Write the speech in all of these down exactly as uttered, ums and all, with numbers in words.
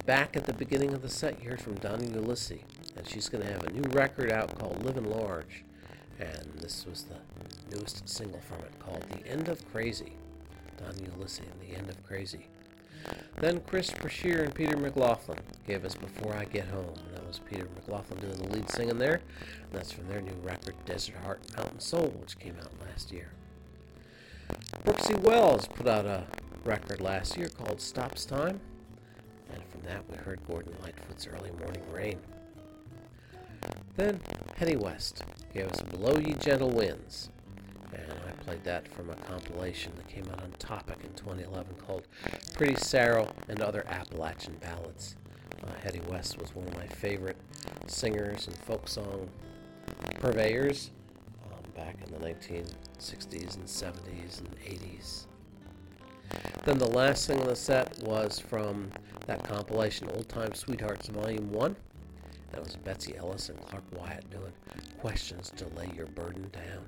back at the beginning of the set, you heard from Donna Ulisse, and she's going to have a new record out called Living Large, and this was the newest single from it called The End of Crazy. Donna Ulisse and The End of Crazy. Then Chris Brashear and Peter McLaughlin gave us Before I Get Home, and that was Peter McLaughlin doing the lead singing there, and that's from their new record Desert Heart Mountain Soul, which came out last year. Brooksy Wells put out a record last year called Stops Time, and from that we heard Gordon Lightfoot's Early Morning Rain. Then Hetty West gave us Blow Ye Gentle Winds, and I played that from a compilation that came out on Topic in twenty eleven called Pretty Sorrow and Other Appalachian Ballads. Uh, Hetty West was one of my favorite singers and folk song purveyors um, back in the nineteen sixties and seventies and eighties. Then the last thing on the set was from that compilation, Old Time Sweethearts Volume one. That was Betsy Ellis and Clark Wyatt doing Questions to Lay Your Burden Down.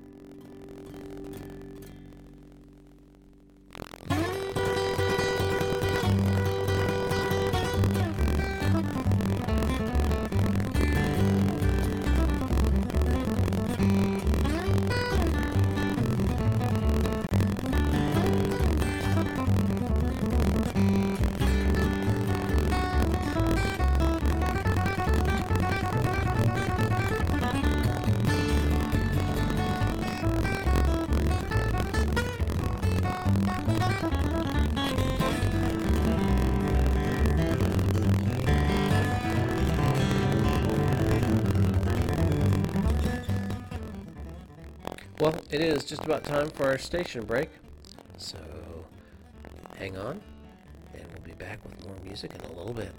Well, it is just about time for our station break, so hang on, and we'll be back with more music in a little bit.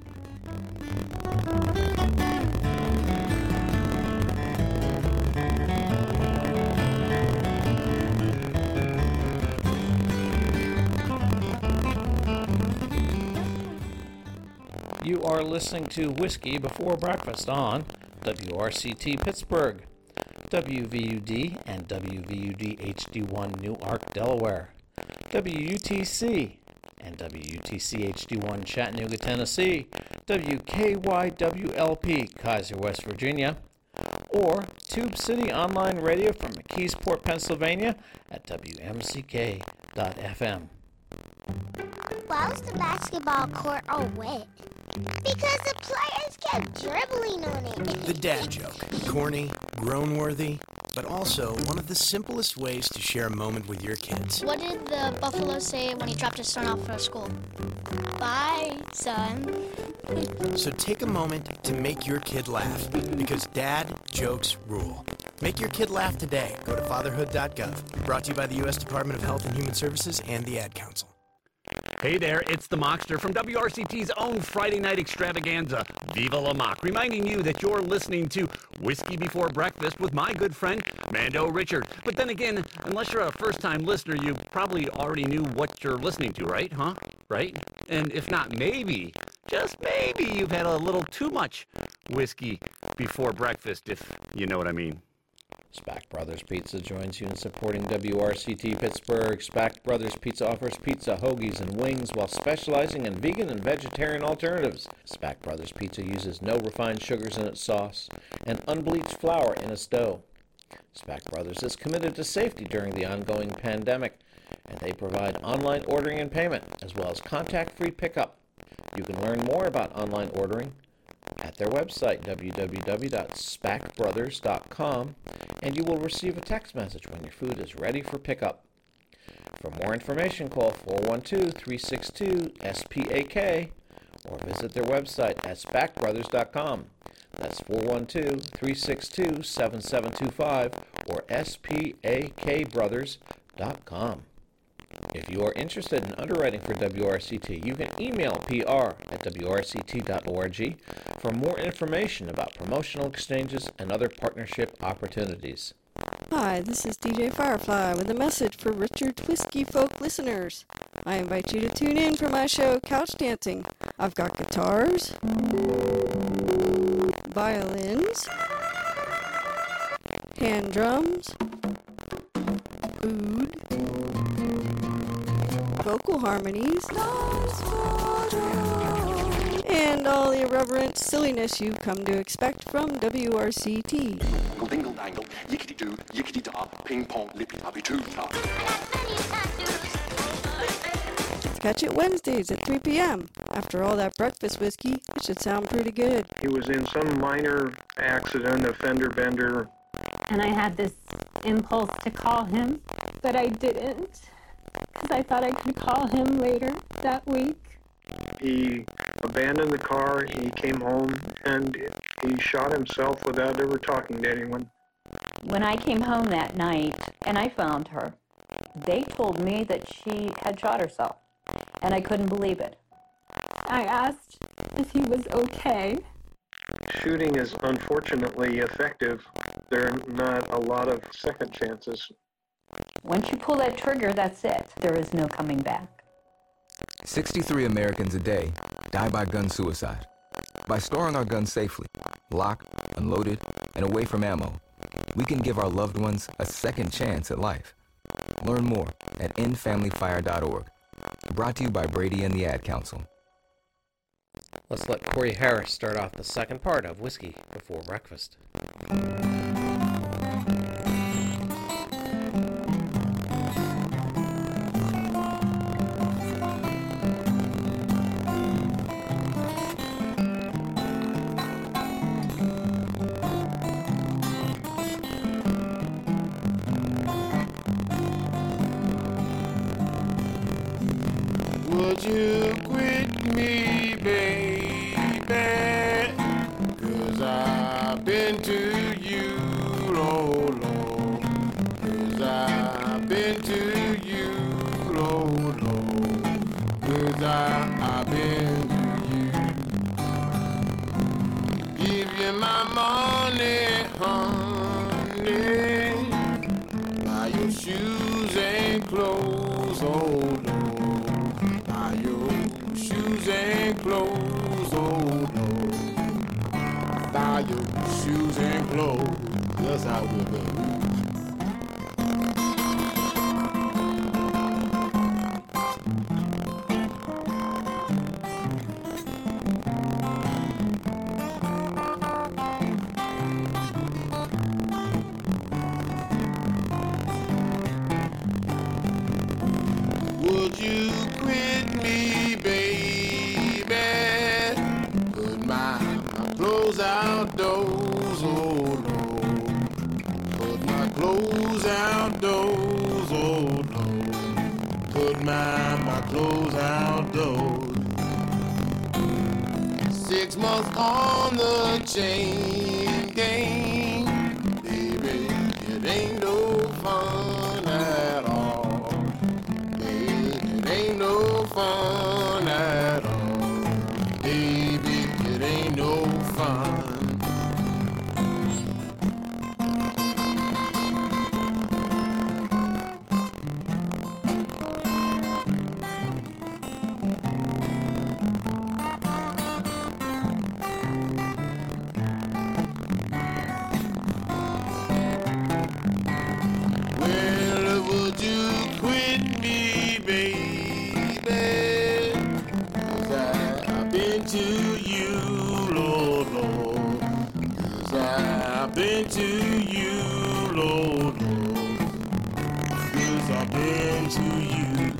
You are listening to Whiskey Before Breakfast on W R C T Pittsburgh, W V U D and W V U D H D one Newark, Delaware, W U T C and W U T C H D one Chattanooga, Tennessee, W K Y W L P Kaiser, West Virginia, or Tube City Online Radio from McKeesport, Pennsylvania at W M C K dot F M. Why was the basketball court all wet? Because the players kept dribbling on it. The dad joke. Corny, groan-worthy, but also one of the simplest ways to share a moment with your kids. What did the buffalo say when he dropped his son off for school? Bye, son. So take a moment to make your kid laugh, because dad jokes rule. Make your kid laugh today. Go to fatherhood dot gov. Brought to you by the U S Department of Health and Human Services and the Ad Council. Hey there, it's the Mockster from W R C T's own Friday night extravaganza, Viva La Mock, reminding you that you're listening to Whiskey Before Breakfast with my good friend, Mando Richard. But then again, unless you're a first-time listener, you probably already knew what you're listening to, right? Huh? Right? And if not, maybe, just maybe, you've had a little too much whiskey before breakfast, if you know what I mean. Spack Brothers Pizza joins you in supporting W R C T Pittsburgh. Spack Brothers Pizza offers pizza, hoagies, and wings while specializing in vegan and vegetarian alternatives. Spack Brothers Pizza uses no refined sugars in its sauce and unbleached flour in its dough. Spack Brothers is committed to safety during the ongoing pandemic, and they provide online ordering and payment, as well as contact-free pickup. You can learn more about online ordering at their website, w w w dot spack brothers dot com, and you will receive a text message when your food is ready for pickup. For more information, call four one two, three six two, S P A K or visit their website at spack brothers dot com. That's four one two, three six two, seven seven two five or S P A K brothers dot com. If you are interested in underwriting for W R C T, you can email P R at W R C T dot org for more information about promotional exchanges and other partnership opportunities. Hi, this is D J Firefly with a message for Richard's Whiskey Folk listeners. I invite you to tune in for my show, Couch Dancing. I've got guitars, violins, hand drums, oud, vocal harmonies, and all the irreverent silliness you've come to expect from W R C T. Dingle dingle dangle, yickety doo, yickety da, ping pong, lippy uppy too ta. Catch it Wednesdays at three p.m. After all that breakfast whiskey, it should sound pretty good. He was in some minor accident, a fender bender. And I had this impulse to call him, but I didn't, because I thought I could call him later that week. He abandoned the car, he came home, and he shot himself without ever talking to anyone. When I came home that night and I found her, they told me that she had shot herself, and I couldn't believe it. I asked if he was okay. Shooting is unfortunately effective. There are not a lot of second chances. Once you pull that trigger, that's it. There is no coming back. sixty-three Americans a day die by gun suicide. By storing our guns safely, locked, unloaded, and away from ammo, we can give our loved ones a second chance at life. Learn more at end family fire dot org. Brought to you by Brady and the Ad Council. Let's let Corey Harris start off the second part of Whiskey Before Breakfast. Would you quit me, baby? 'Cause I've been to you, oh Lord. 'Cause I've been to you, oh Lord. 'Cause I, I've been to you. Give you my money, honey. Buy your shoes and clothes, oh Lord. Shoes and clothes, oh Lord. Buy your shoes and clothes, yes I will, baby. Would you quit me, baby? Put my, my clothes outdoors, oh Lord. Put my clothes outdoors, oh Lord. Put my, my clothes outdoors. Six months on the chain gang, baby, it ain't no fun at all. It ain't no fun at all, baby, it ain't no fun. Well, would you quit me, baby? 'Cause I've been to you, Lord, Lord. 'Cause I've been to you, Lord, Lord. 'Cause I've been to you.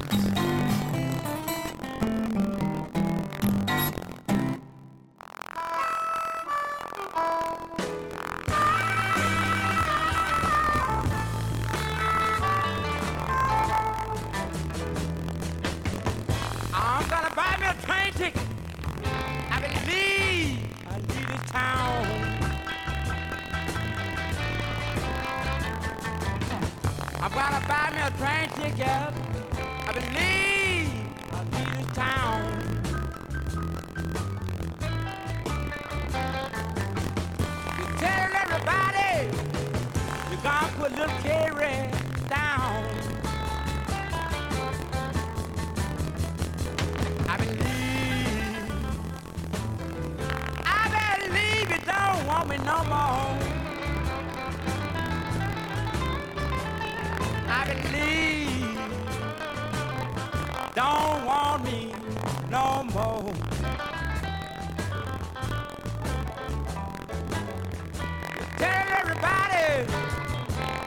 I'm gonna buy me a train ticket. I believe I leave this town. I'm gonna buy me a train ticket. I believe I leave this town. You're telling everybody you're gonna put little Carrie down. I believe, I believe you don't want me no more. I believe, don't want me no more.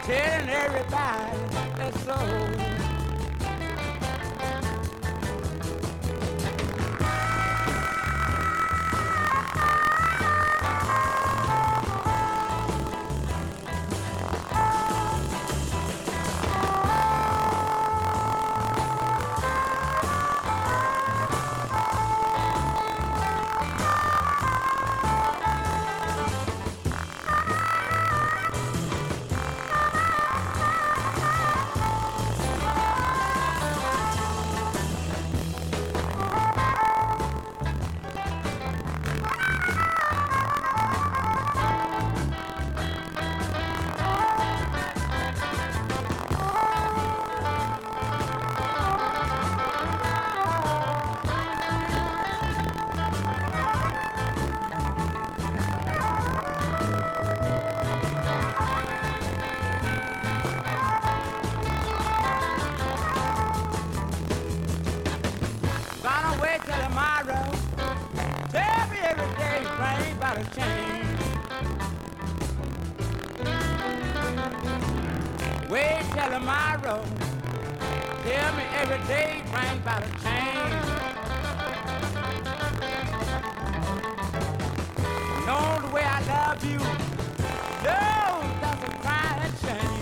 telling everybody that's so. Gonna wait till tomorrow. Tell me every day, rain about to change. Wait till tomorrow. Tell me every day, rain about to change. Know the way I love you. No, doesn't cry and change.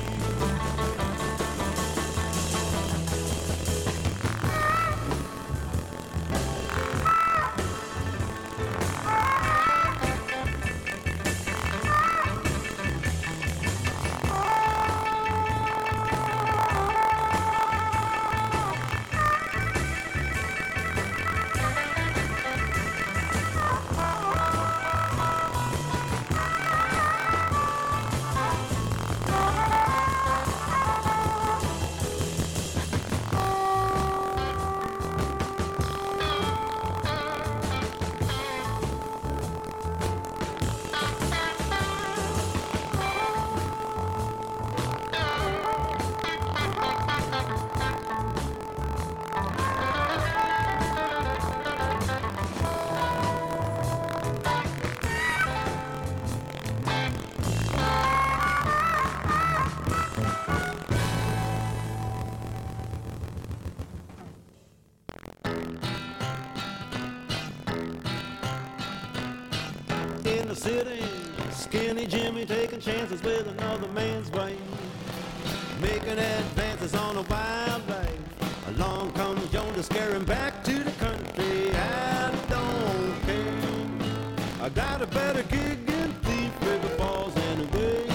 In the city, skinny Jimmy taking chances with another man's wife, making advances on a wild life. Along comes Joan to scare him back to the country. I don't care. I got a better gig in Thief River Falls anyway.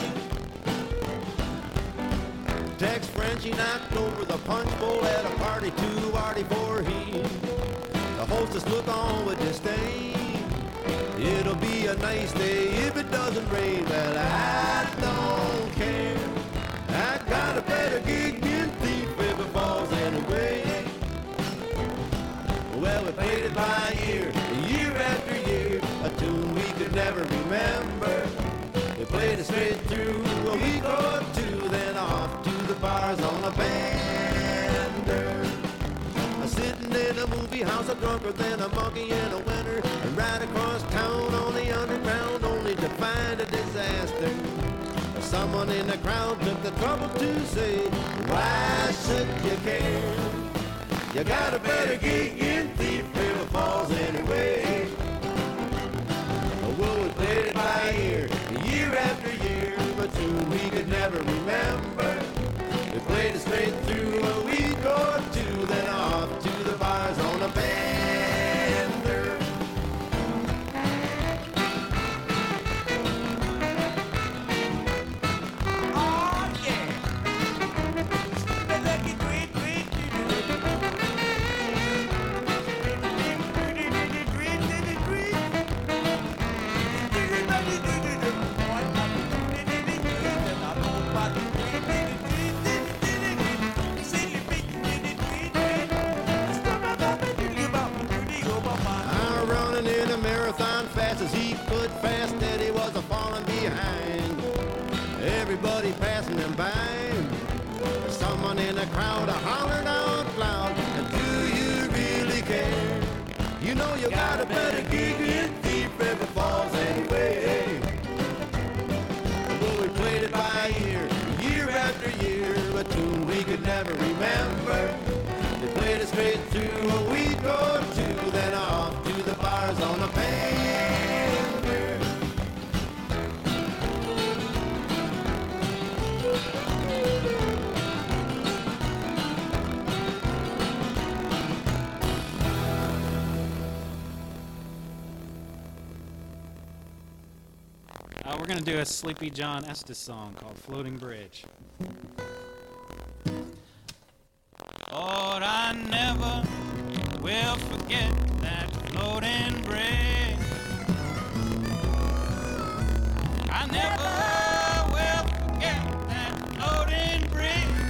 Tex Frenchie knocked over the punch bowl at a party too arty for he. The hostess look on with disdain. It'll be a nice day if it doesn't rain. Well, I don't care. I got a better gig in Thief River Falls anyway. Well, we played it by ear, year after year, a tune we could never remember. We played it straight through a week or two, then off to the bars on a bender. Sitting in a movie house, a drunker than a monkey in a winter, and right across town on the underground, only to find a disaster. Someone in the crowd took the trouble to say, why should you care? You got a better gig in Thief River Falls anyway. Well, we played it by ear, year after year, a tune we could never remember. We played it straight through a week or two, then off to the bars on a bender. Oh yeah. Lucky great, great, great, great, great, great, great, great, great, great, great, after year, a tune we could never remember. They played it straight through a week or two, then off to the bars on a bender. Uh, we're going to do a Sleepy John Estes song called Floating Bridge. Lord, I never will forget that floating bridge. I never will forget that floating bridge.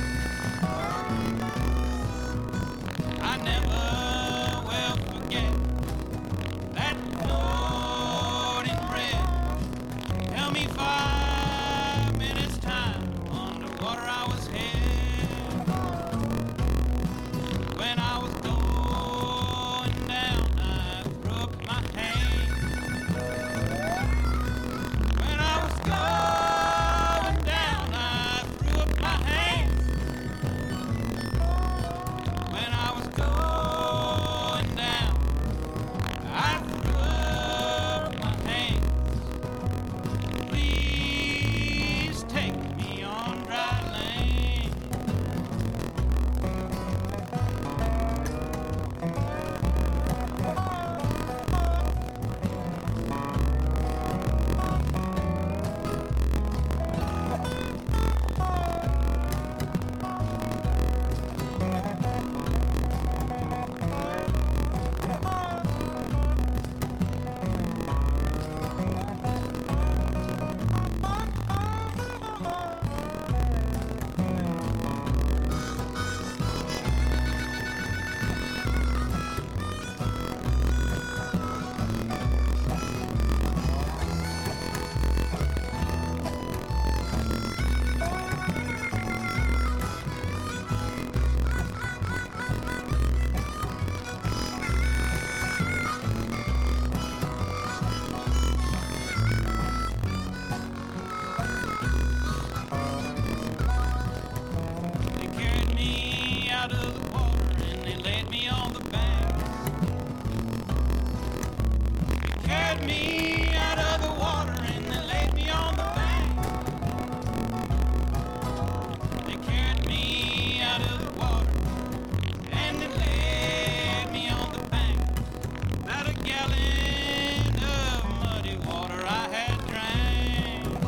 I never will forget that floating bridge. Tell me five minutes time underwater I was headed. When I was going down, I threw up my hands. When I was going down, I threw up my hands. When I was going down, I threw up my hands. Please take me on dry land. They carried me out of the water and they laid me on the bank. They carried me out of the water and they laid me on the bank. They carried me out of the water and they laid me on the bank. About a gallon of muddy water I had drank.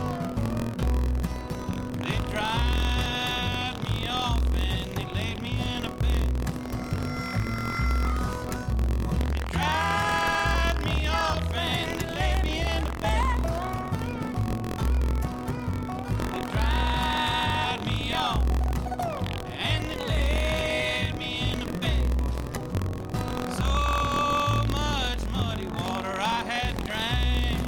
They dried me off and they laid me in a bed. They dried me off and they laid me in a bed. They dried me off and they laid me in a bed. So much muddy water I had drank.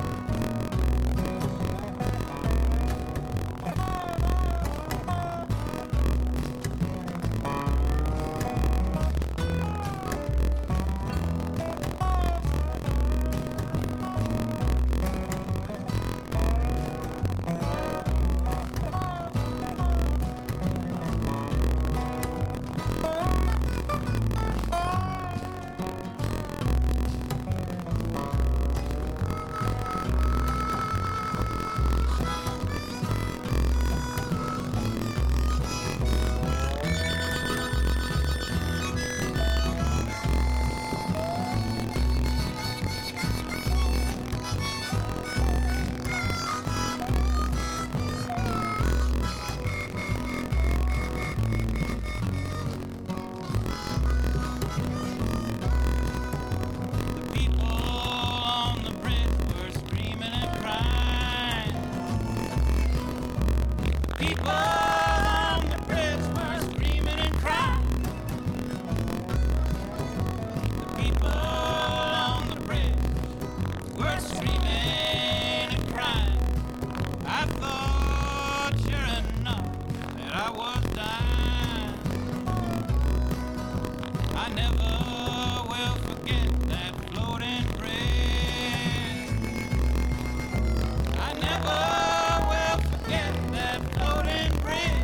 The people on the bridge were screaming and crying. The people on the bridge were screaming and crying. The people on the bridge were screaming and crying. I thought sure enough that I was dying. I never will forget that floating bridge. I never will forget that floating bridge.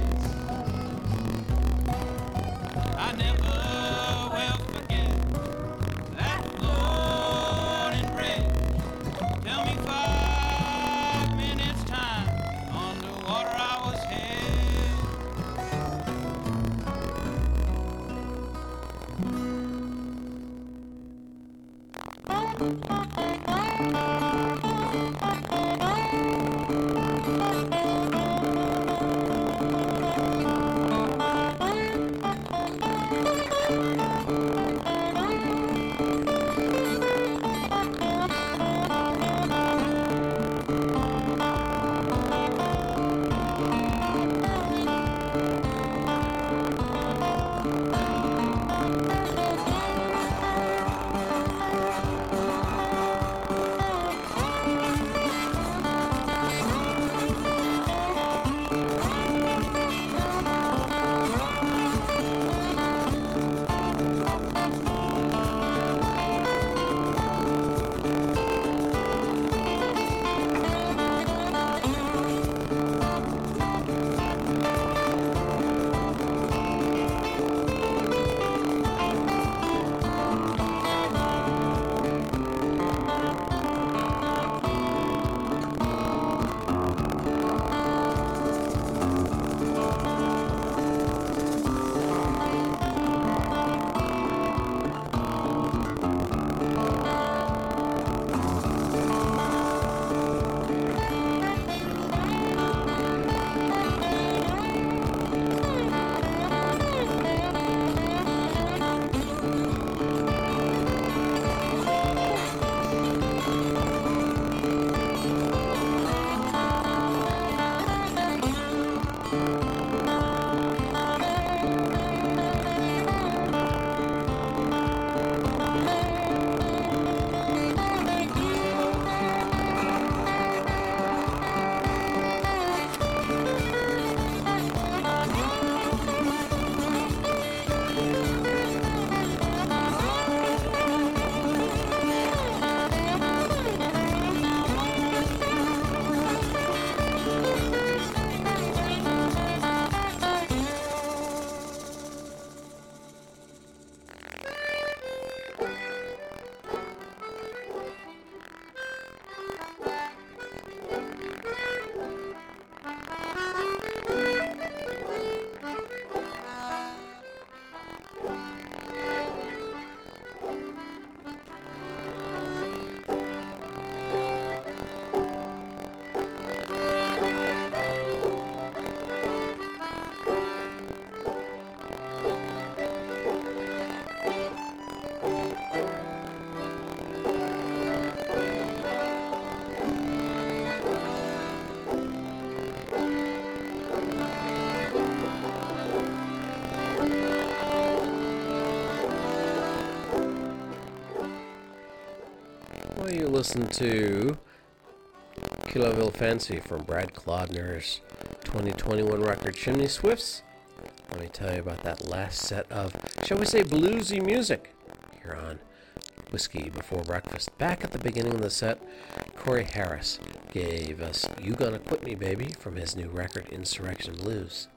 listened to Kiloville Fancy from Brad Clodner's twenty twenty-one record Chimney Swifts. Let me tell you about that last set of, shall we say, bluesy music here on Whiskey Before Breakfast. Back at the beginning of the set, Corey Harris gave us You Gonna Quit Me Baby from his new record Insurrection Blues.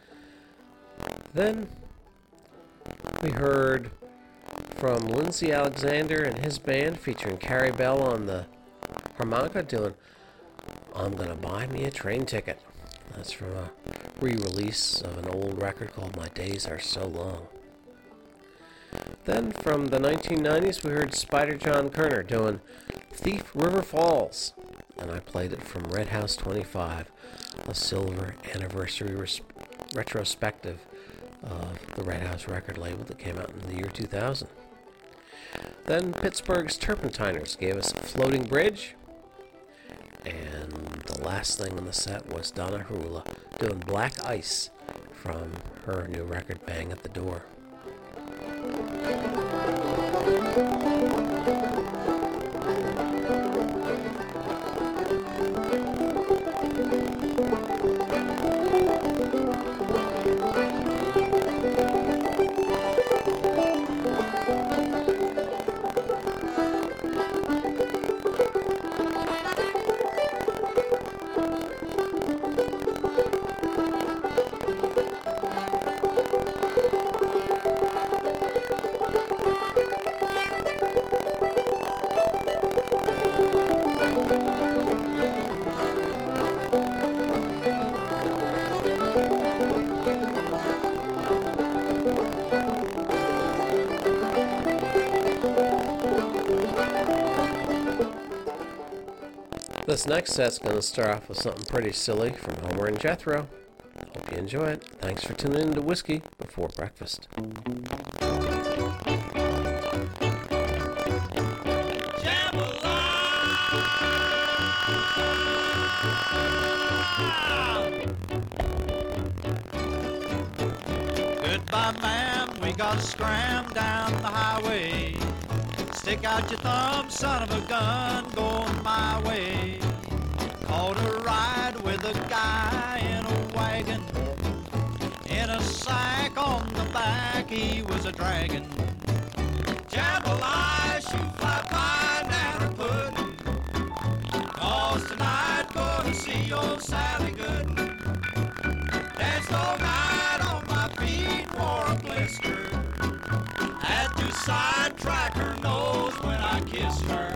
Then we heard from Lindsay Alexander and his band featuring Carrie Bell on the harmonica doing I'm Gonna Buy Me a Train Ticket. That's from a re-release of an old record called My Days Are So Long. Then from the nineteen nineties we heard Spider John Kerner doing Thief River Falls, and I played it from Red House twenty-five, a silver anniversary res- retrospective of the Red House record label that came out in the year two thousand. Then Pittsburgh's Turpentiners gave us Floating Bridge, and the last thing on the set was Donna Harula doing Black Ice from her new record Bang at the Door. This next set's going to start off with something pretty silly from Homer and Jethro. Hope you enjoy it. Thanks for tuning in to Whiskey Before Breakfast. Goodbye, ma'am, we gotta scram down the highway. Stick out your thumb, son of a gun, going my way. Caught a ride with a guy in a wagon. In a sack on the back, he was a dragon. Jambalaya, shoot, fly by, nanner pudding. Cause tonight, gonna see old Sally Gooden. Danced all night on my feet, wore a blister. Had to sidetrack her nose when I kissed her.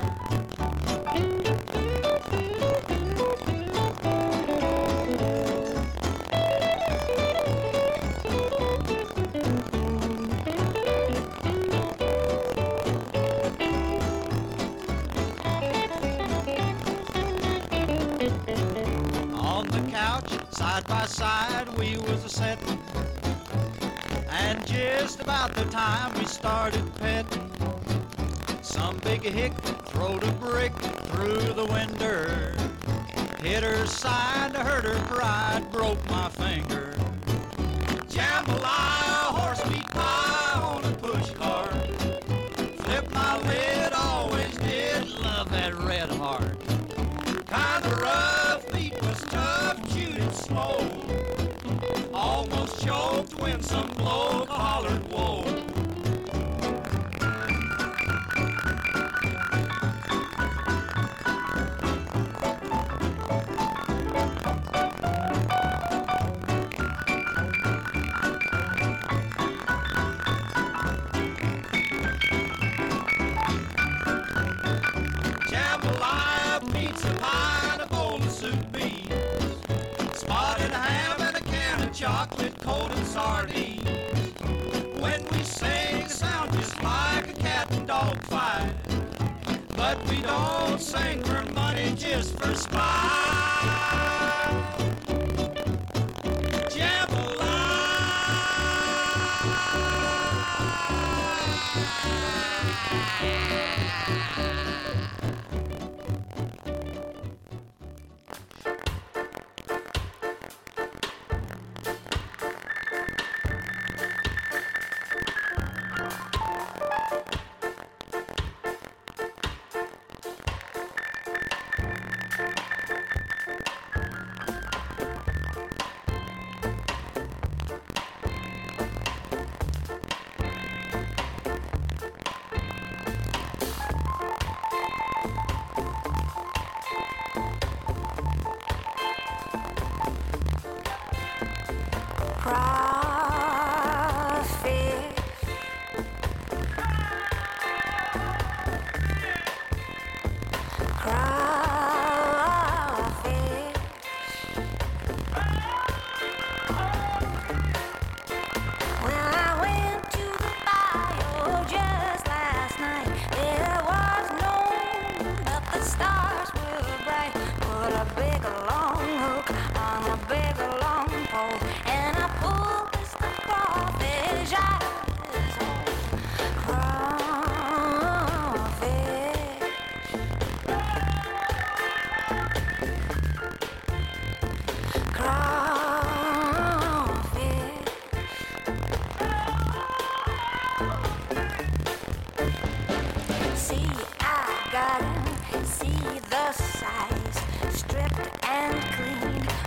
On the couch, side by side, we was a-settin'. And just about the time we started petting, some big hick throwed a brick through the window. Hit her side, hurt her pride, broke my finger. Jambalaya, horse meat pie on a push cart. Flip my lid, always did love that red heart. Kinda rough, meat was tough, chewed it slow. Almost choked when some bloke hollered, whoa. Jambalaya, pizza pie, and a bowl of soup beans. Spotted ham and a can of chocolate coated sardines. When we sing, sound just like a cat and dog fight. But we don't sing for money, just for spite.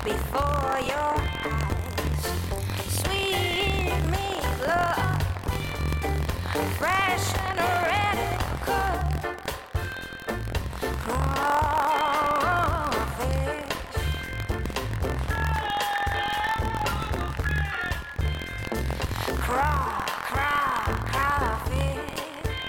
before your eyes. Sweet meat love, fresh and ready to cook. Crawfish, craw, craw, crawfish.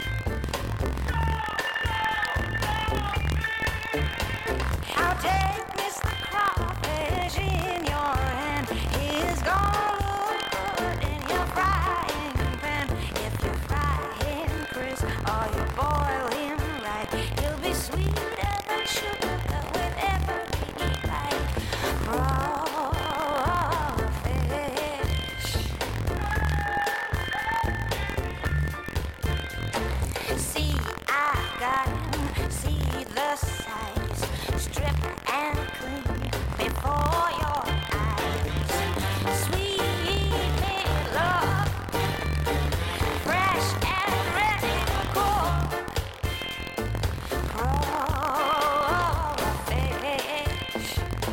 How take Mister Crawfish in your hand? He's gonna look good in your frying pan. If you fry him crisp or you boil him right, he'll be sweeter than sugar with every bite. Crawfish. See, I got him. See the size. Strip and clean before your eyes. Sweet meat love, fresh and ready to cook. Crawfish.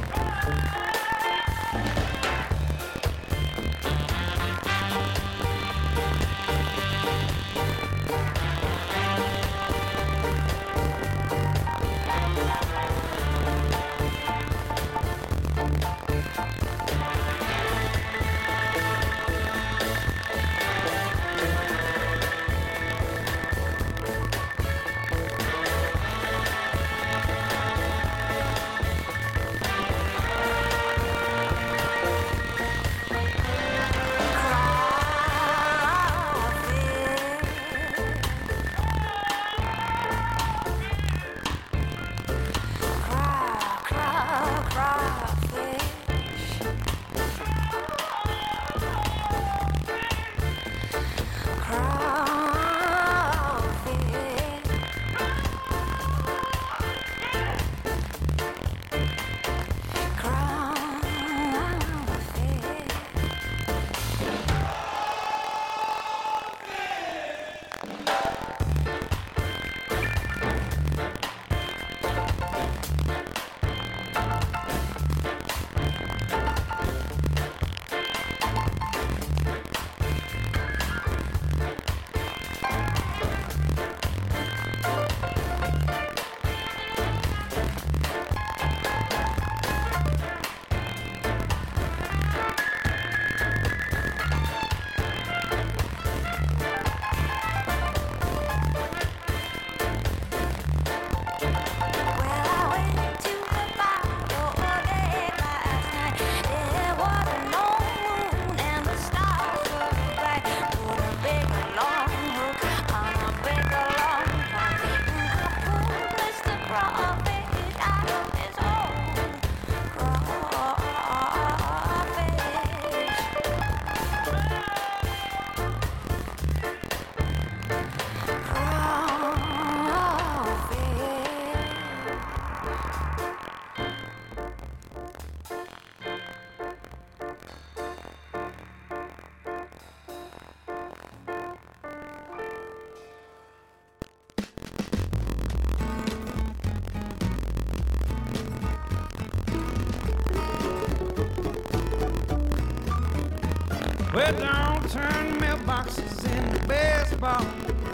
Well, don't turn mailboxes into baseball.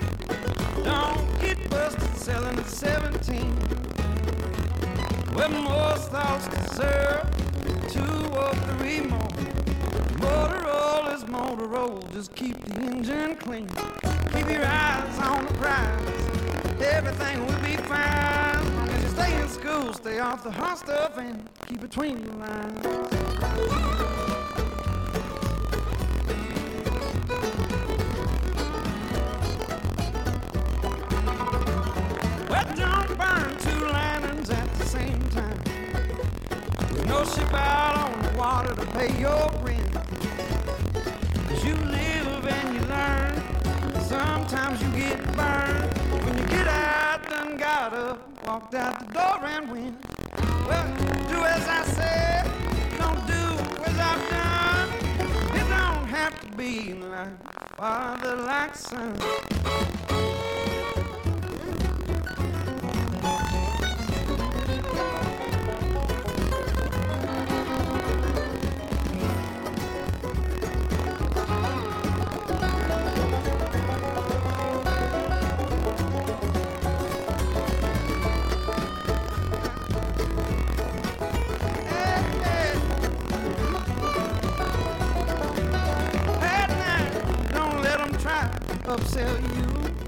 Don't get busted selling at seventeen. Well, most thoughts deserve two or three more. Motorola's Motorola, just keep the engine clean. Keep your eyes on the prize, everything will be fine. As long as you stay in school, stay off the hot stuff and keep between the lines. Well, don't burn two lanterns at the same time. With no ship out on the water to pay your rent. 'Cause you live and you learn. Sometimes you get burned. When you get out, done got up, walked out the door and went. Well, do as I said, don't do as I've done. It don't have to be like father, like son. upsell you.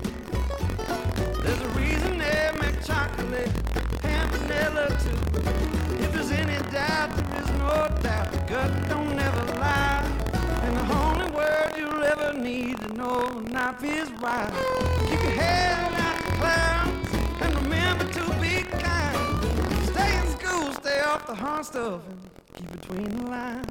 There's a reason they make chocolate and vanilla too. If there's any doubt, there is no doubt. The gut don't never lie. And the only word you'll ever need to know life is right. Keep your head out the clouds and remember to be kind. Stay in school, stay off the hard stuff, and keep between the lines.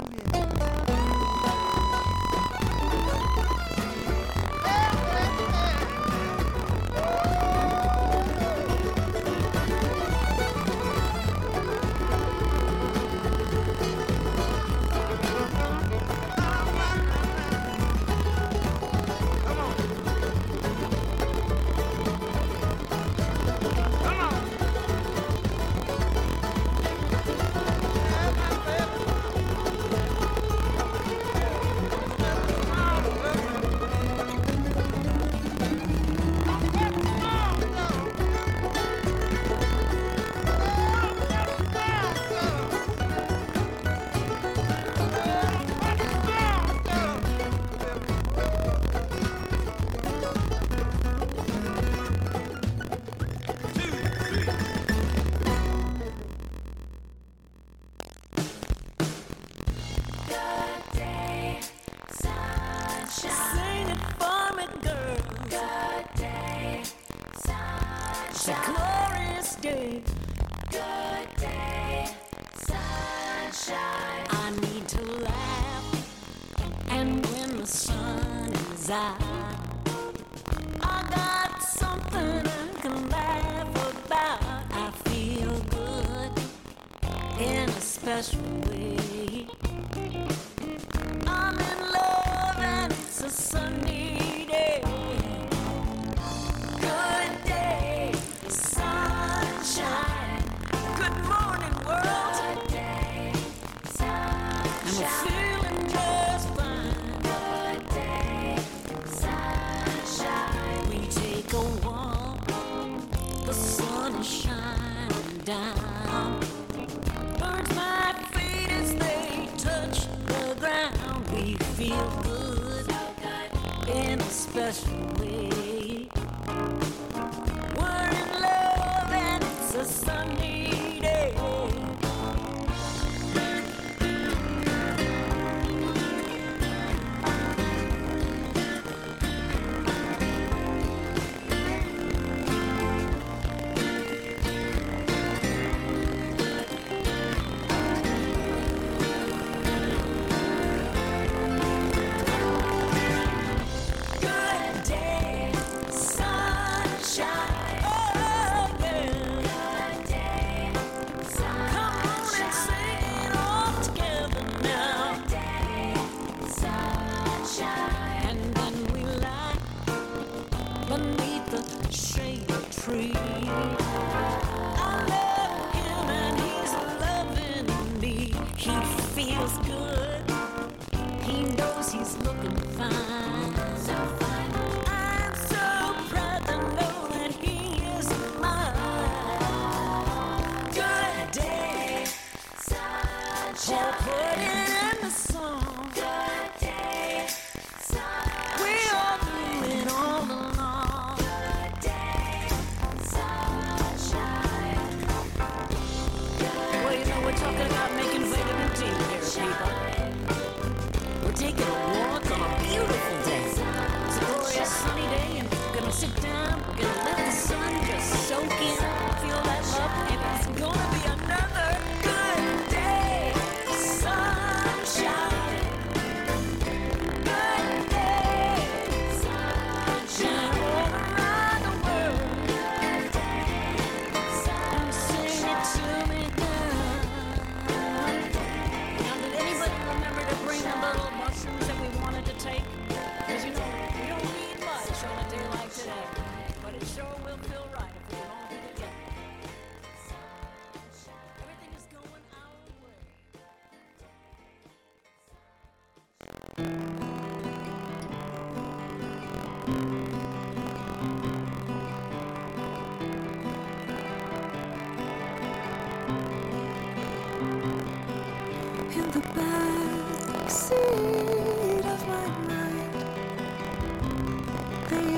Seat of my mind, they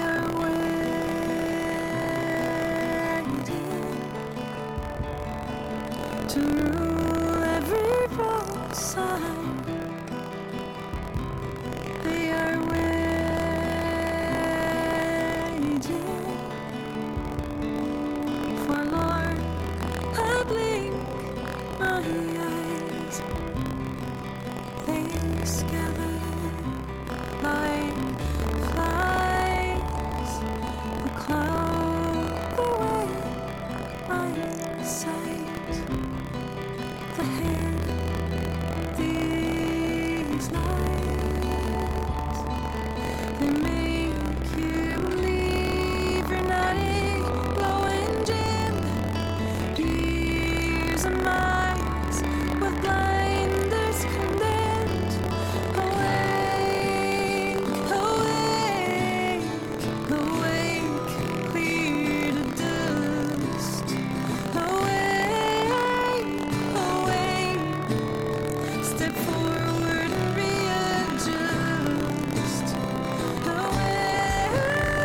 my eyes. Things gather like flies, a cloud away my sight. The hand, these lies, they make you leave your night blowing gin. Years of miles with blinders condemned. Awake, awake, awake, clear to dust. Awake, awake, step forward and readjust. Awake,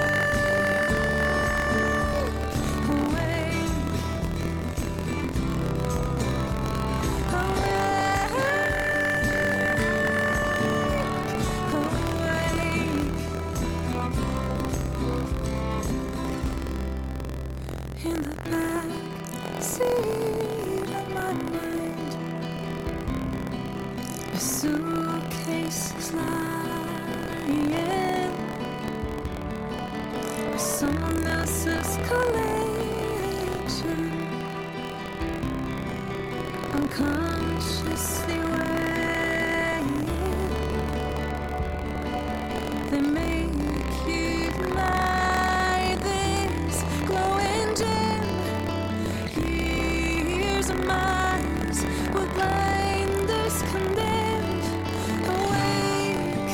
awake. In the back seat of my mind, a suitcase is lying with someone else's collection, unconsciously weighing. They make you lie this glowing gem. Years of miles with blinders condemned. Awake,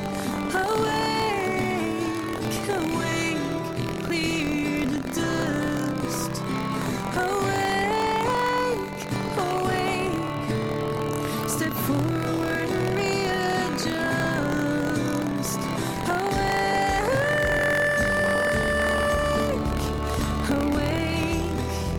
awake, awake, clear to dust. Awake, awake, step forward and readjust. Awake, awake,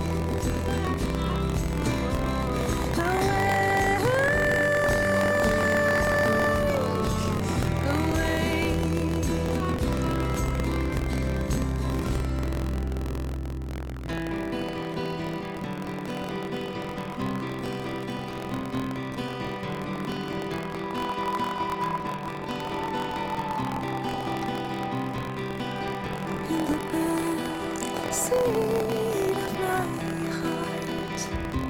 in the back seat of my heart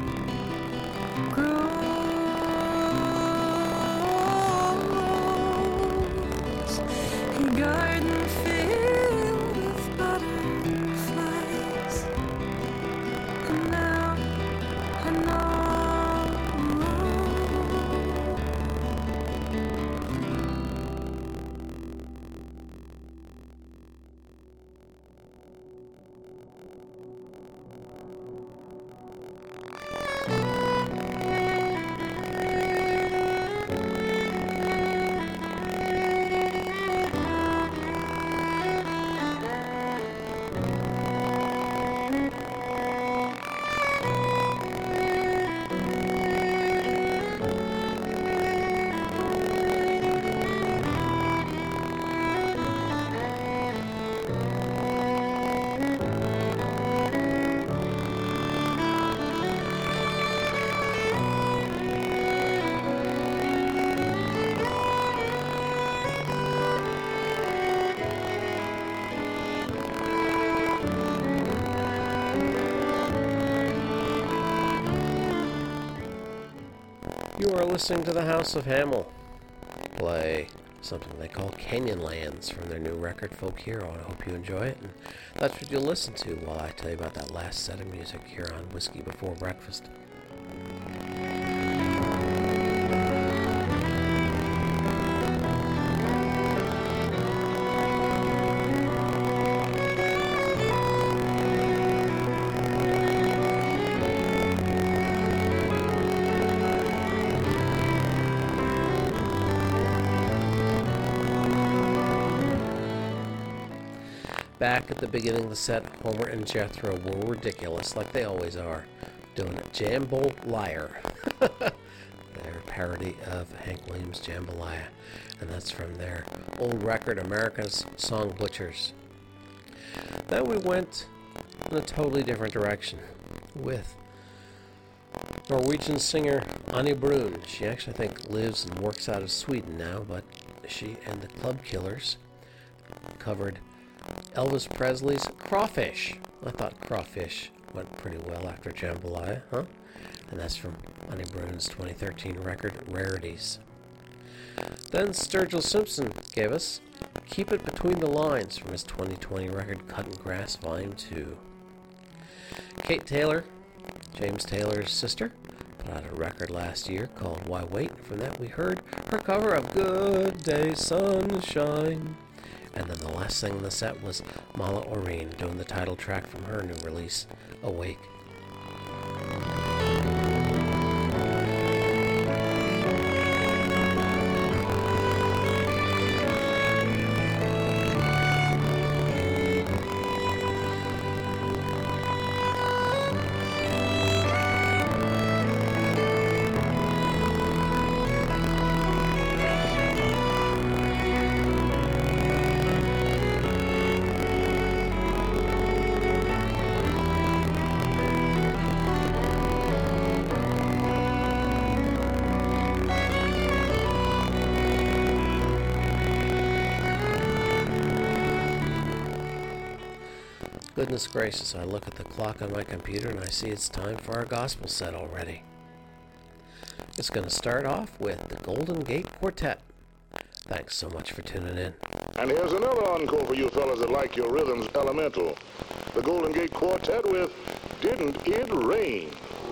grows a garden filled with butterflies, and now I know. You are listening to the House of Hamel play something they call Canyonlands from their new record Folk Hero, and I hope you enjoy it. And that's what you'll listen to while I tell you about that last set of music here on Whiskey Before Breakfast. Back at the beginning of the set, Homer and Jethro were ridiculous, like they always are, doing a Jambalaya. Their parody of Hank Williams' Jambalaya, and that's from their old record, America's Song Butchers. Then we went in a totally different direction with Norwegian singer Annie Brun. She actually, I think, lives and works out of Sweden now, but she and the Club Killers covered Elvis Presley's Crawfish. I thought Crawfish went pretty well after Jambalaya, huh? And that's from Annie Brun's twenty thirteen record, Rarities. Then Sturgill Simpson gave us Keep It Between the Lines from his twenty twenty record, Cutting Grass, Volume two. Kate Taylor, James Taylor's sister, put out a record last year called Why Wait? From that we heard her cover of Good Day Sunshine. And then the last thing in the set was Mala Oreen doing the title track from her new release, Awake. Goodness gracious, I look at the clock on my computer and I see it's time for our gospel set already. It's going to start off with the Golden Gate Quartet. Thanks so much for tuning in. And here's another encore for you fellas that like your rhythms elemental. The Golden Gate Quartet with Didn't It Rain?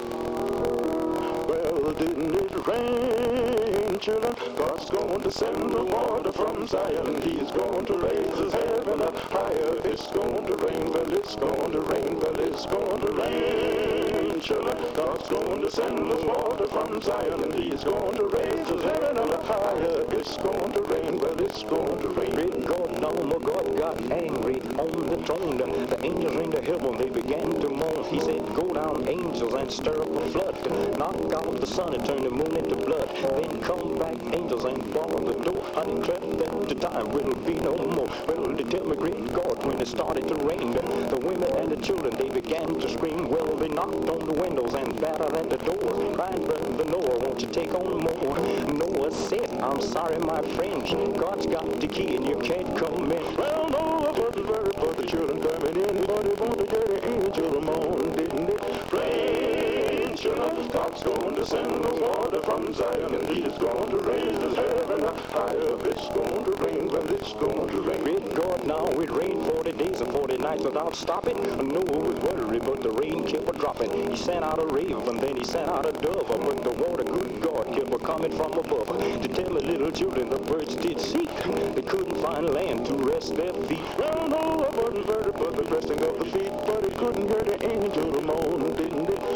Well, didn't it rain, children? God's going to send the water from Zion. He's going to raise his heaven up higher. It's going to rain, well, it's going to rain, well, it's going to rain, children. God's going to send the water from Zion. He's going to raise his heaven up higher. It's going to rain, well, it's going to rain. Great God, now my God got angry on the throne. The angels in the heaven, they began to moan. He said, go down, angels, and stir up a flood. Knock out the sun and turn the moon into blood. Then come back, angels, and bar the door. I declare that the time will be no more. Well, they tell me, great God, when it started to rain, the women and the children, they began to scream. Well, they knocked on the windows and battered at the door. Cried, brother Noah, won't you take on more? Noah said, I'm sorry, my friends. God's got the key and you can't come in. Well, Noah put the very put the children coming in, but it won't get an angel among, didn't it? Rain, children, God's going to send the water from Zion, and he's going to raise his heaven up higher. It's going to rain, well, it's going to rain. Great God, now it rained forty days and forty nights without stopping. Noah was worried, but the rain kept a-dropping. He sent out a raven, then he sent out a dove, but the water, good God, kept a-coming from above. To tell the little children the birds did seek, they couldn't find land to rest their feet. Well, Noah wasn't worried about the resting of the feet, but he couldn't hear the angel moan, didn't it?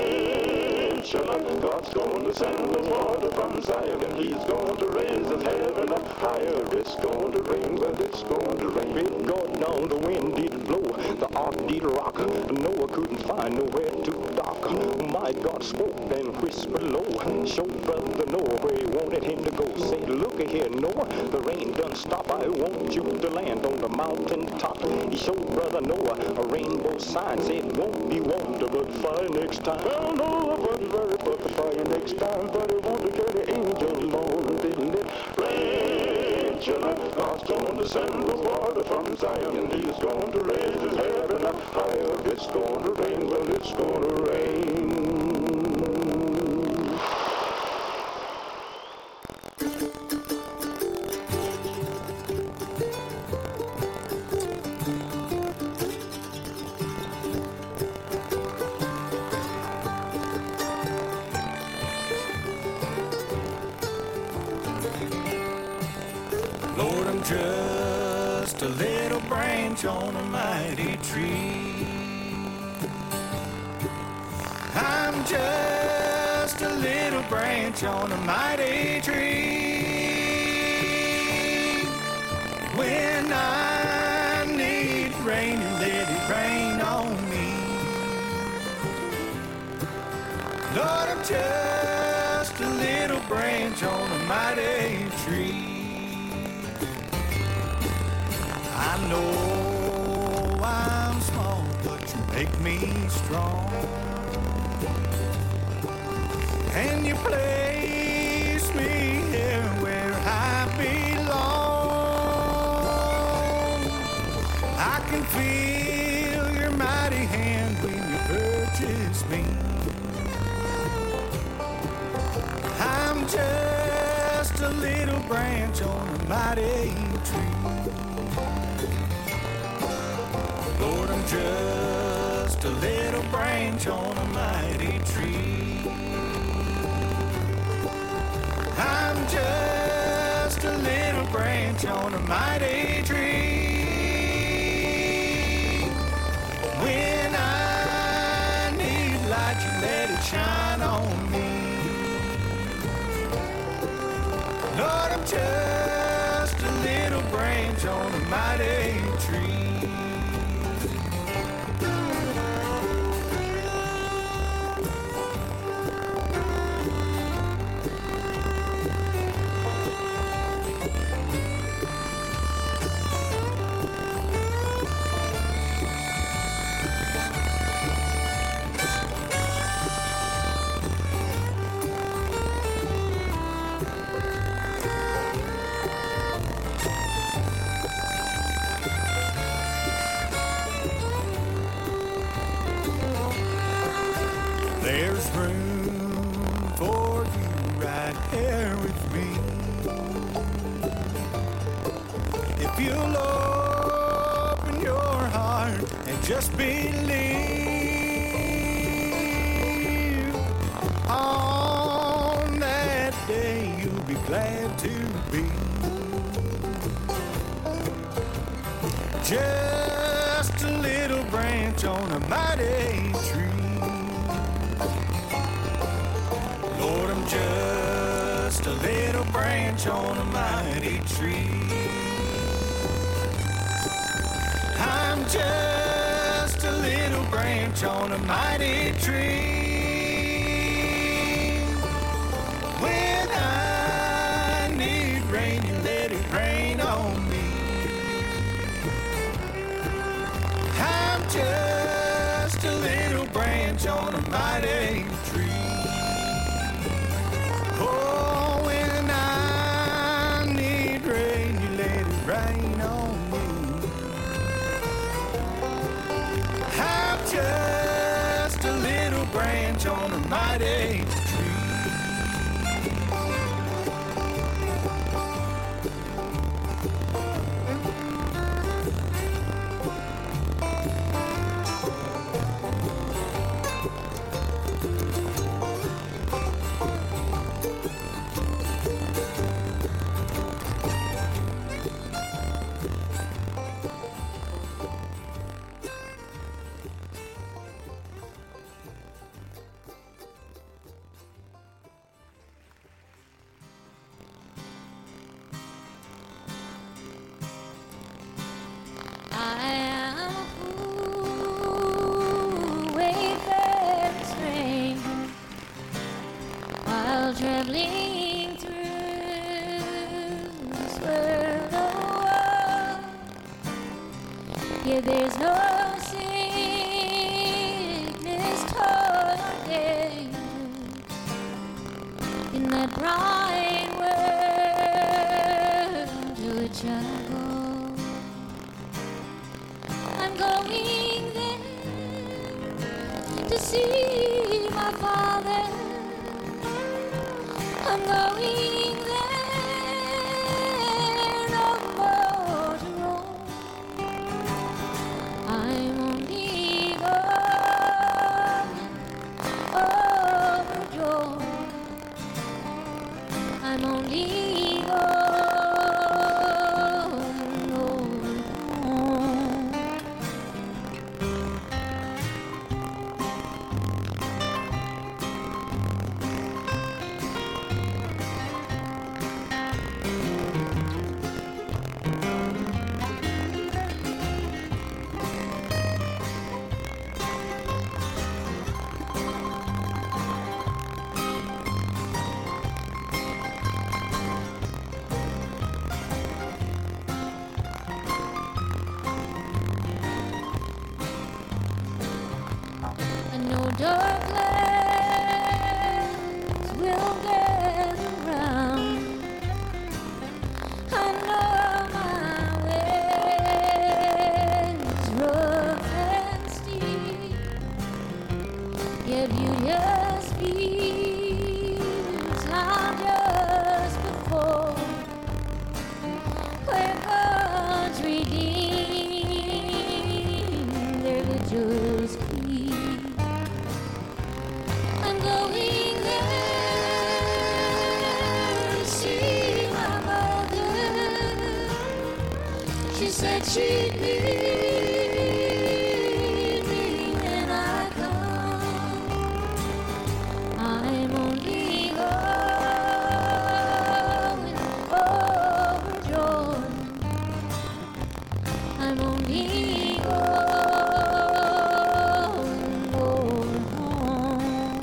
Rain, children, God's going to send the water from Zion, and he's going to raise his heaven up higher. It's going to rain, well, it's going to rain. Great God, now the wind did blow, the ark did rock. Noah couldn't find nowhere to dock. My God spoke and whispered low, showed brother Noah where he wanted him to go. Said, look here, Noah, the rain done stop. I want you to land on the mountain top. He showed brother Noah a rainbow sign, said, won't be water but fire next time. Well, Noah wasn't worried about the fire next time, but he wanted to get the angel alone, didn't it? Rain, children, God's going to send the water from Zion, and he's going to raise his heaven up higher. It's going to rain, well, it's going to rain. Lord, I'm just a little branch on a mighty tree. I'm just a little branch on a mighty tree. When I need rain, you let it rain on me. Lord, I'm just a little branch on a mighty tree. I know I'm small, but you make me strong. and you place me here where I belong. I can feel your mighty hand when you purchase me. I'm just a little branch on a mighty tree. Lord, I'm just a little branch on a mighty tree. I'm just a little branch on a mighty tree. When I need light, you let it shine on me. Lord, I'm just a little branch on a mighty tree. There's room for you right here with me. If you'll open your heart and just believe, on that day you'll be glad to be just a little branch on a mighty tree. Lord, I'm just a little branch on a mighty tree. I'm just a little branch on a mighty tree. When I need rain, you let it rain on me. I'm just a little branch on a mighty tree. Oh, when I need rain, you let it rain on me. I'm just a little branch on a mighty traveling through this world of war. Yeah, there's no sickness, toil, or danger in that bright world to which I go. I'm going there to see my Father. I'm going there, no more to roam. I'm only going overjoyed. I'm only going over home. now just before where gods redeem their vigils keep. I'm going there to see my mother. She said she'd leave me when I come. I'm only going over Jordan. I'm only going over home.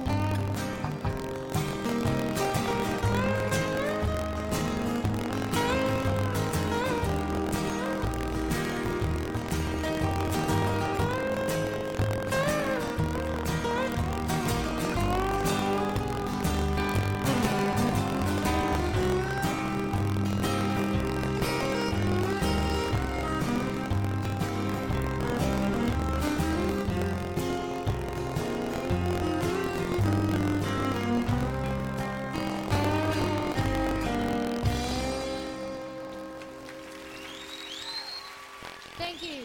Thank you.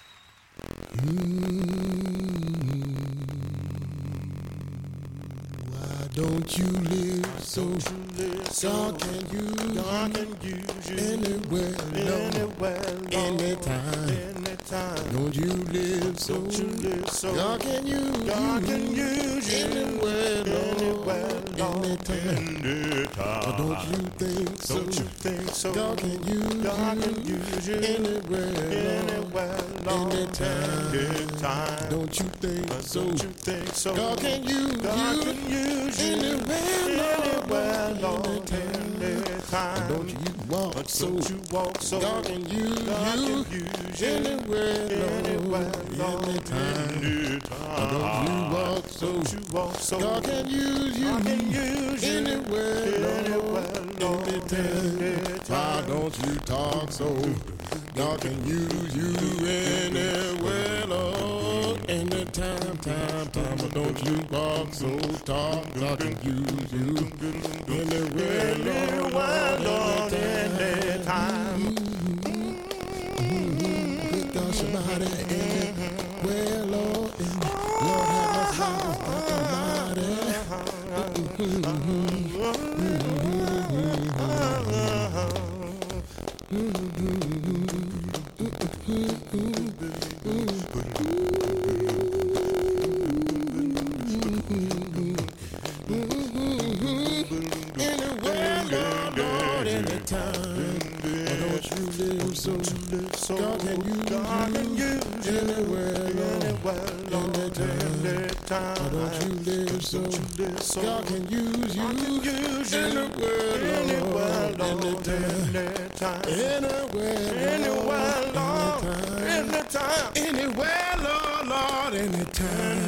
Why don't you live so God can use God can use you anywhere, anywhere, anytime. anytime. Don't you live so, don't you live so God can use God can use you anywhere, anywhere, anytime. anytime. Don't you think so? Don't you think so? God can use God can use you anywhere, anywhere, anytime. anytime. Don't you think so? Don't you think so? God can use God you can use you anywhere, anywhere, Lord, anytime. Don't you walk so? Don't you walk so? God can use God you can use anywhere, anywhere, Lord, anytime. Don't you walk so? Don't you walk so? God can use you God can use anywhere, anywhere, Lord, anytime. Why don't you talk so? God can use you anywhere, Lord, anytime, time, time. But don't you walk so? Talk, God can use you anywhere, Lord, anytime. Good God, somebody anywhere, Lord, Lord have anywhere, Lord, Lord, anytime. Why don't you live so? God can use you anywhere, Lord, anytime. Why don't you live so? God can use you anywhere, Lord, anytime. Anywhere, anywhere, Lord, anytime. Anywhere, Lord, Lord, anytime.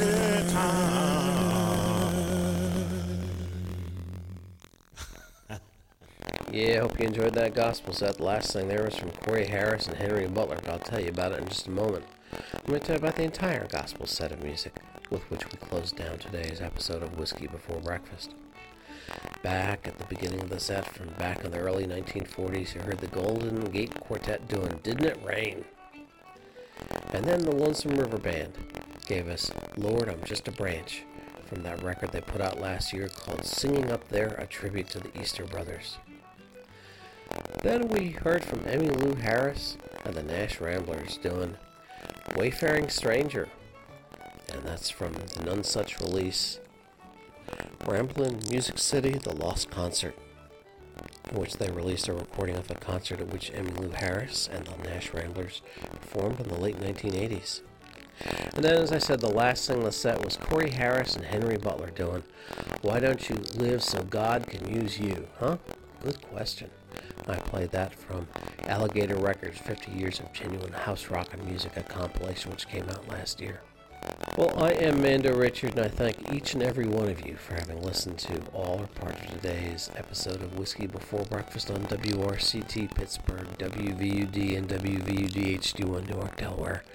Yeah, I hope you enjoyed that gospel set. The last thing there was from Corey Harris and Henry Butler. I'll tell you about it in just a moment. I'm going to tell you about the entire gospel set of music with which we close down today's episode of Whiskey Before Breakfast. Back at the beginning of the set, from back in the early nineteen forties, you heard the Golden Gate Quartet doing Didn't It Rain? And then the Lonesome River Band gave us Lord, I'm Just a Branch from that record they put out last year called Singing Up There, a tribute to the Easter Brothers. Then we heard from Emmylou Harris and the Nash Ramblers doing Wayfaring Stranger, and that's from the None Such release, Ramblin' Music City, The Lost Concert, in which they released a recording of a concert at which Emmylou Harris and the Nash Ramblers performed in the late nineteen eighties. And then, as I said, the last thing on the set was Corey Harris and Henry Butler doing Why Don't You Live So God Can Use You? Huh? Good question. I played that from Alligator Records' fifty years of Genuine House Rock and Music, a compilation which came out last year. Well, I am Mando Richard, and I thank each and every one of you for having listened to all or part of today's episode of Whiskey Before Breakfast on W R C T Pittsburgh, W V U D, and W V U D H D one Newark, Delaware.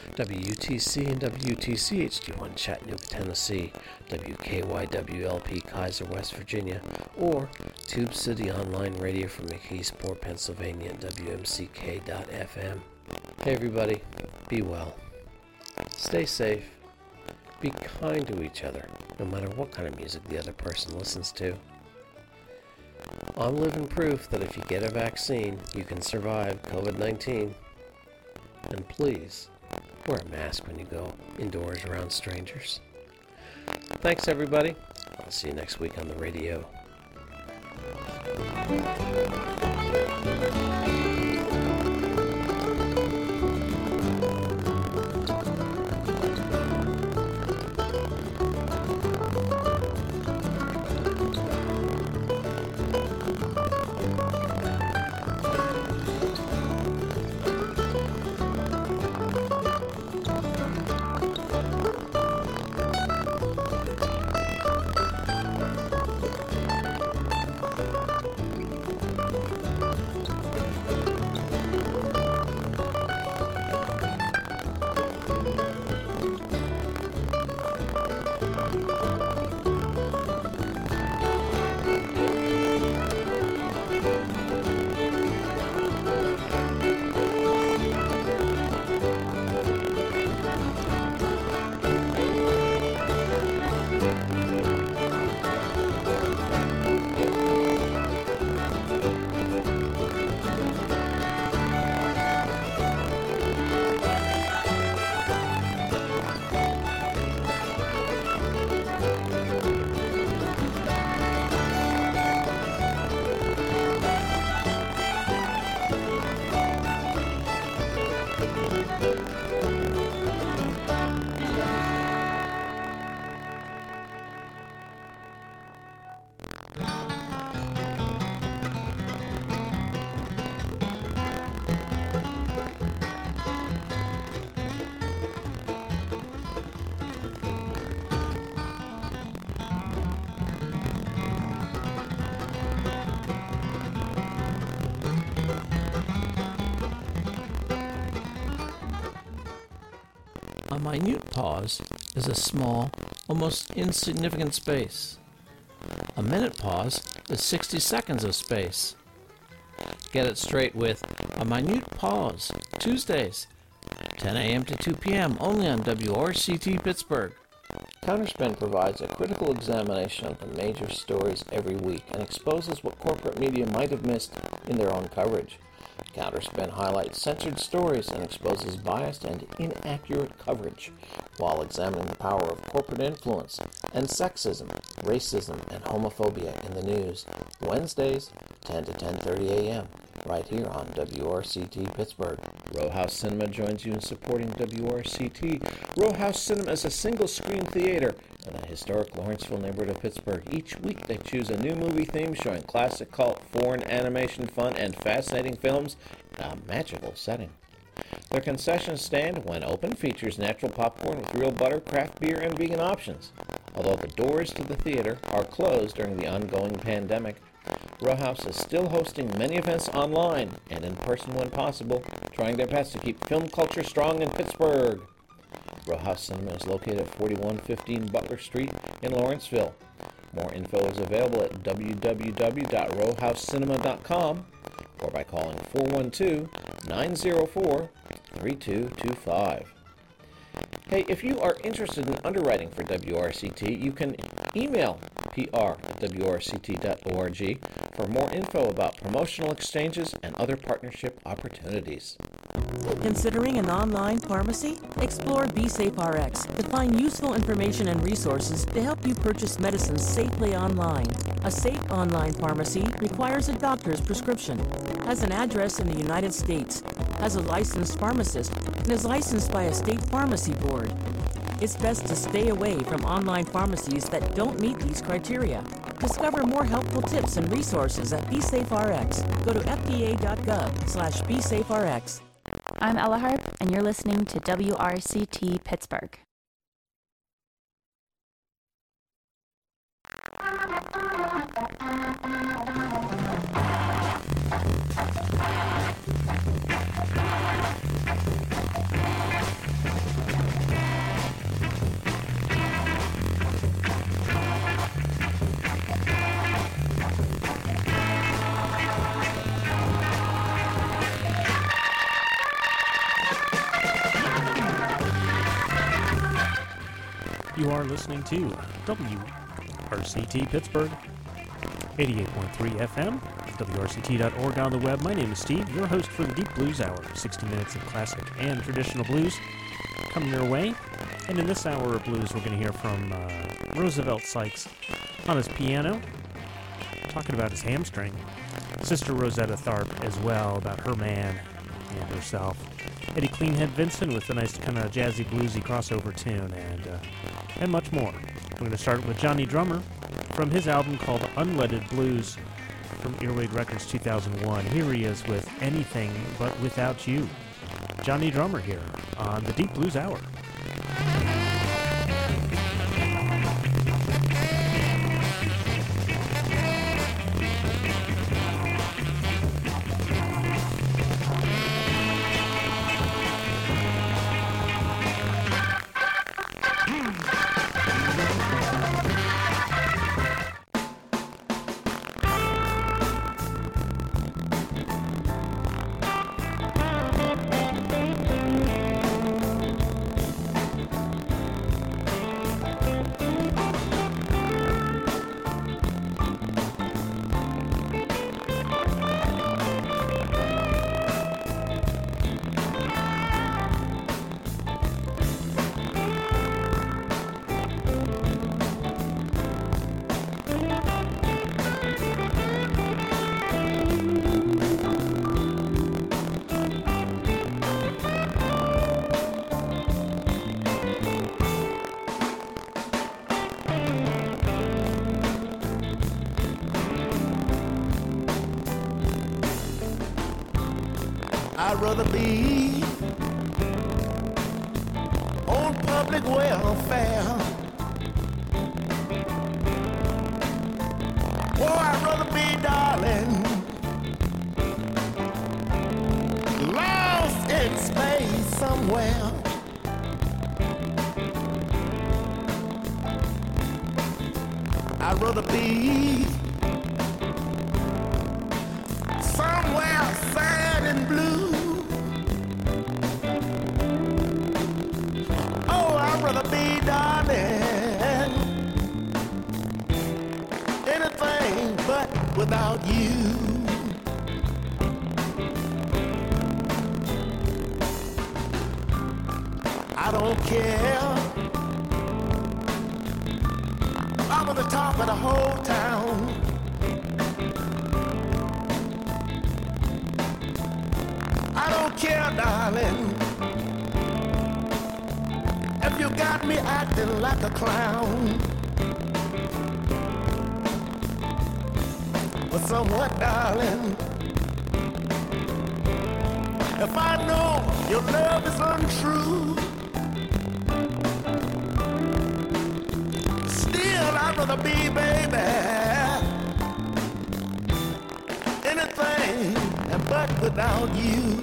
W U T C and W T C H D one Chattanooga, Tennessee, W K Y W L P Kaiser, West Virginia, or Tube City Online Radio from McKeesport, Pennsylvania at W M C K dot F M. Hey everybody, be well. Stay safe. Be kind to each other, no matter what kind of music the other person listens to. I'm living proof that if you get a vaccine, you can survive COVID nineteen. And please, wear a mask when you go indoors around strangers. Thanks, everybody. I'll see you next week on the radio. A minute pause is a small, almost insignificant space. A minute pause is sixty seconds of space. Get it straight with A Minute Pause, Tuesdays, ten a.m. to two p.m. only on W R C T Pittsburgh. Counterspin provides a critical examination of the major stories every week and exposes what corporate media might have missed in their own coverage. Counterspin highlights censored stories and exposes biased and inaccurate coverage, while examining the power of corporate influence and sexism, racism, and homophobia in the news. Wednesdays, ten to ten thirty a.m., right here on W R C T Pittsburgh. Row House Cinema joins you in supporting W R C T. Row House Cinema is a single-screen theater in the historic Lawrenceville neighborhood of Pittsburgh. Each week they choose a new movie theme showing classic, cult, foreign animation, fun, and fascinating films in a magical setting. Their concession stand, when open, features natural popcorn with real butter, craft beer, and vegan options. Although the doors to the theater are closed during the ongoing pandemic, Row House is still hosting many events online and in person when possible, trying their best to keep film culture strong in Pittsburgh. Row House Cinema is located at forty-one fifteen Butler Street in Lawrenceville. More info is available at w w w dot row house cinema dot com or by calling four one two, nine zero four, three two two five. Hey, if you are interested in underwriting for W R C T, you can email p r at w r c t dot org for more info about promotional exchanges and other partnership opportunities. Considering an online pharmacy? Explore BeSafeRx to find useful information and resources to help you purchase medicines safely online. A safe online pharmacy requires a doctor's prescription, has an address in the United States, has a licensed pharmacist, and is licensed by a state pharmacy board. It's best to stay away from online pharmacies that don't meet these criteria. Discover more helpful tips and resources at BeSafeRx. Go to f d a dot gov slash BeSafeRx. I'm Ella Harp, and you're listening to W R C T Pittsburgh. are listening to W R C T Pittsburgh, eighty-eight point three F M, W R C T dot org on the web. My name is Steve, your host for the Deep Blues Hour, sixty minutes of classic and traditional blues coming your way. And in this hour of blues, we're going to hear from uh, Roosevelt Sykes on his piano, talking about his hamstring. Sister Rosetta Tharpe as well, about her man and herself. Eddie Cleanhead Vincent with a nice kind of jazzy bluesy crossover tune, and uh, and much more. We're going to start with Johnny Drummer from his album called Unleaded Blues from Earwig Records two thousand one. Here he is with Anything But Without You. Johnny Drummer here on the Deep Blues Hour. I'd rather be on public welfare. Oh, I'd rather be, darling, lost in space somewhere. I'd rather be somewhere sad and blue. Oh, I'd rather be, darling, anything but without you. I don't care. I'm at the top of the whole town. I don't care, darling, if you got me acting like a clown. But somewhat, darling, if I know your love is untrue, still I'd rather be, baby, anything but without you.